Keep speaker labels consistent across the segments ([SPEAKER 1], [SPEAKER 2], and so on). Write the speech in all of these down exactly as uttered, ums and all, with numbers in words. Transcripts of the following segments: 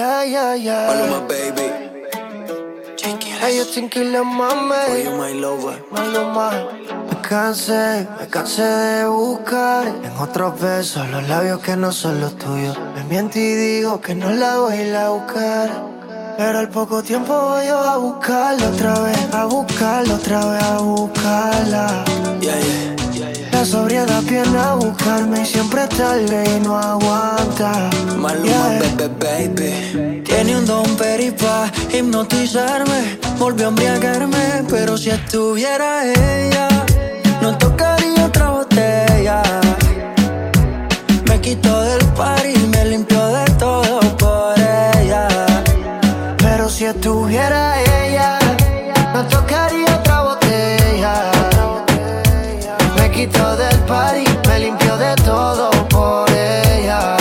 [SPEAKER 1] Yeah, yeah, yeah.
[SPEAKER 2] Maluma, baby.
[SPEAKER 1] Hey, yo tranquila, mami.
[SPEAKER 2] For you, my lover.
[SPEAKER 1] Maluma. Me cansé, me cansé de buscar en otros besos los labios que no son los tuyos. Me miento y digo que no la voy a ir a buscar, pero al poco tiempo voy yo a buscarla otra vez, a buscarla otra vez, a buscarla.
[SPEAKER 2] Yeah, yeah.
[SPEAKER 1] La sobriedad viene a buscarme y siempre tarde y no aguanta.
[SPEAKER 2] Maluma,
[SPEAKER 1] Yeah.
[SPEAKER 2] baby, baby. Tiene un don peri pa' hipnotizarme. Volvió a embriagarme, pero si estuviera ella, no tocaría otra botella. Me quitó del party y me limpió de todo por ella.
[SPEAKER 1] Pero si estuviera ella, no tocaría otra botella. Me quitó del party, me limpió de todo por ella.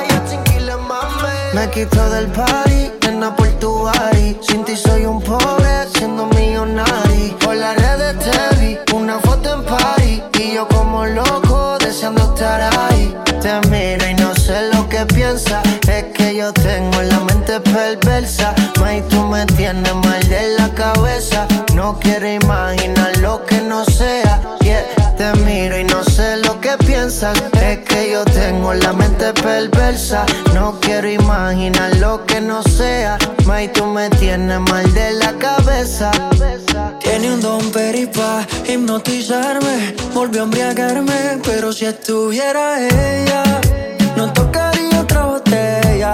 [SPEAKER 1] Me quitó del party, nena, por tu body. Sin ti soy un pobre, siendo millonario. Por las redes te vi, una foto en party, y yo como loco, deseando estar ahí. Te miro y no sé lo que piensas. Es que yo tengo la mente perversa. May, tú me tienes mal de la cabeza. No quiero imaginar lo que no sea. Yeah. Te miro y no sé lo que piensas. Es que yo tengo la mente perversa. No quiero imaginar lo que no sea. May, tú me tienes mal de la cabeza.
[SPEAKER 2] Tiene un don peri pa' hipnotizarme. Volvió a embriagarme, pero si estuviera ella, no tocaría otra botella.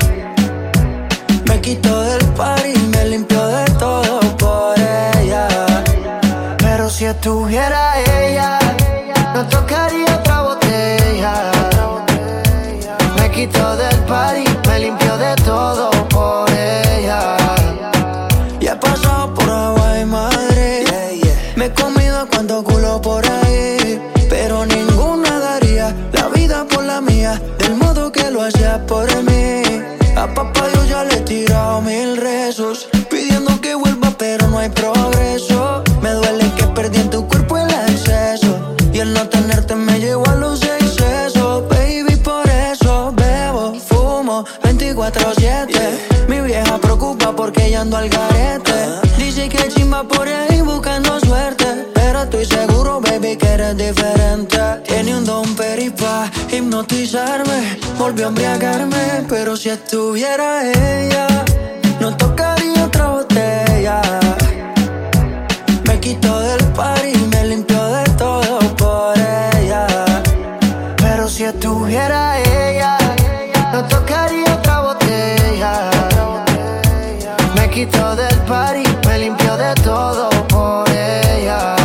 [SPEAKER 2] Me quitó del party y me limpió de todo por ella.
[SPEAKER 1] Pero si estuviera ella, no tocaría otra botella. Me quitó del party, me limpió de todo por ella.
[SPEAKER 2] Y he pasado por agua y Madrid, yeah, yeah. Me he comido a cuanto culo por ahí, pero ninguna daría la vida por la mía, del modo que lo hacía por mí. A papá yo ya le he tirado mil rezos, pidiendo que vuelva pero no hay progreso. Me duele que perdí en tu cuerpo el exceso, y el no tenerte me llevó a los excesos. Baby, por eso bebo, fumo veinticuatro siete. Mi vieja preocupa porque ya ando al garete. Dice que chimba por ahí buscando suerte, pero estoy seguro, baby, que eres diferente. Tiene un don peri pa' hipnotizarme. Volvió a embriagarme, pero si estuviera ella, no tocaría otra botella. Me quitó del party y me limpió de todo por ella.
[SPEAKER 1] Pero si estuviera ella, no tocaría otra botella. Me quitó del party, me limpió de todo por ella.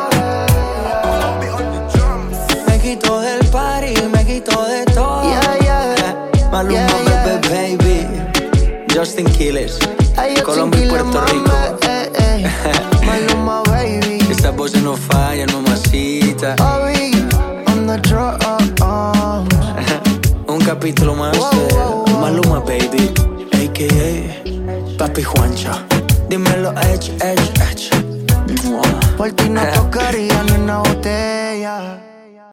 [SPEAKER 2] Me quitó del party, me quitó de todo.
[SPEAKER 1] Yeah, yeah.
[SPEAKER 2] Maluma,
[SPEAKER 1] Yeah, yeah.
[SPEAKER 2] baby, baby. Justin Quiles,
[SPEAKER 1] Ay, yo
[SPEAKER 2] Colombia y
[SPEAKER 1] tranquila,
[SPEAKER 2] Puerto
[SPEAKER 1] mami,
[SPEAKER 2] Rico.
[SPEAKER 1] eh, eh. Maluma, baby.
[SPEAKER 2] Esas voces no fallan, mamacita.
[SPEAKER 1] Obi, on the drums.
[SPEAKER 2] Un capítulo más
[SPEAKER 1] Wow,
[SPEAKER 2] de
[SPEAKER 1] wow, wow.
[SPEAKER 2] Maluma, baby, a k a. Papi Juancho. Dímelo, Edge, Edge, Edge.
[SPEAKER 1] Por ti no tocaría ni una botella.